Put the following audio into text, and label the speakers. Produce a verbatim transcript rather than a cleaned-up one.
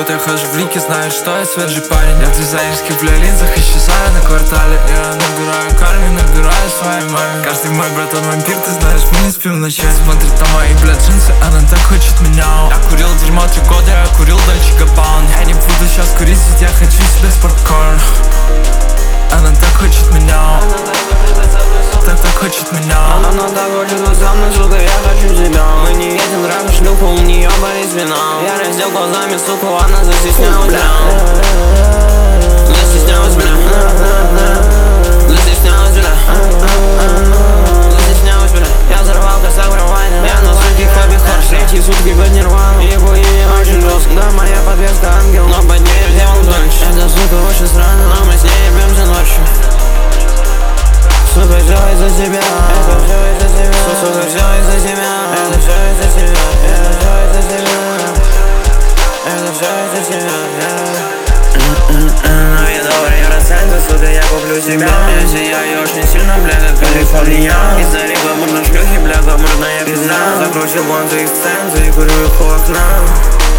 Speaker 1: я хожу в лике, знаешь, что я свежий парень. Я в дизайнерских, бля, линзах исчезаю на квартале. Я набираю карми, набираю своей маме. Каждый мой братан вампир, ты знаешь, мы не спим ночами. Смотрит на мои, бля, джинсы, она так хочет меня. Я курил дерьмо три года, я курил Дольче Габбана. Я не буду сейчас курить, ведь я хочу себе спорткор. Она так хочет меня. Так, так хочет меня.
Speaker 2: Она так хочет за мной, сука, я хочу тебя. Мы не едем драться шлюху, у нее болит спина. Я раздел глазами, сука, она застеснялась, бля. Застеснялась, бля. Застеснялась, бля. Застеснялась, бля. Я взорвал косяк провайдера. Я на сутки хобби хорс. Третьи сутки под нирвану. Его имя очень жестко. Да, моя подвеска ангел, но под ней сделал дольше. Эта сука очень странно, но мы с ней ебемся ночью. Сука, все из-за тебя. Это все из-за тебя. Сука, все из-за тебя. Это все из-за тебя. Это все из-за тебя. Это все из-за тебя. Ну и добрый процент, сука, я куплю тебя. Я сияю очень сильно, бля, как Калифорния. Из-за рекламы на шлюхе, бля, гламурная пизда. Закручу бонзы из цензы и курю их у окна.